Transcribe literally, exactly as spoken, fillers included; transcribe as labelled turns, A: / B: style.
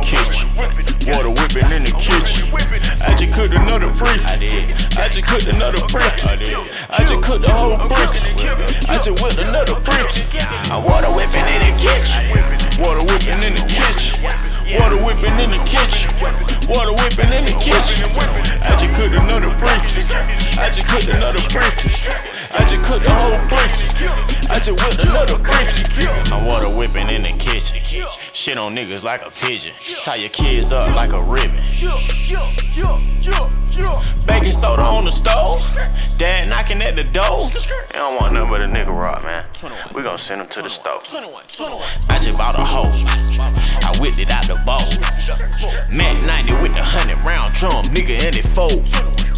A: kitchen. Water whipping in the kitchen. I just cooked another brick. I did. I just cooked another brick. I did. I just cooked the whole brick. I just whipped another brick. I'm water whipping in the kitchen. Water whipping in the kitchen. Water whipping in the kitchen. Water whipping in the kitchen. I just cooked another brick. I just cooked another brick. I just cooked the whole brick. I just whipped another brick. I'm water whipping in the kitchen. Shit on niggas like a pigeon. Tie your kids up like a ribbon. Baking soda on the stove. Dad knocking at the door. They don't want nothing but a nigga rock, man. We gon' send him to the stove. I just bought a hoe. I whipped it out the bowl. Mac ninety with the hundred round drum, nigga, and it fold.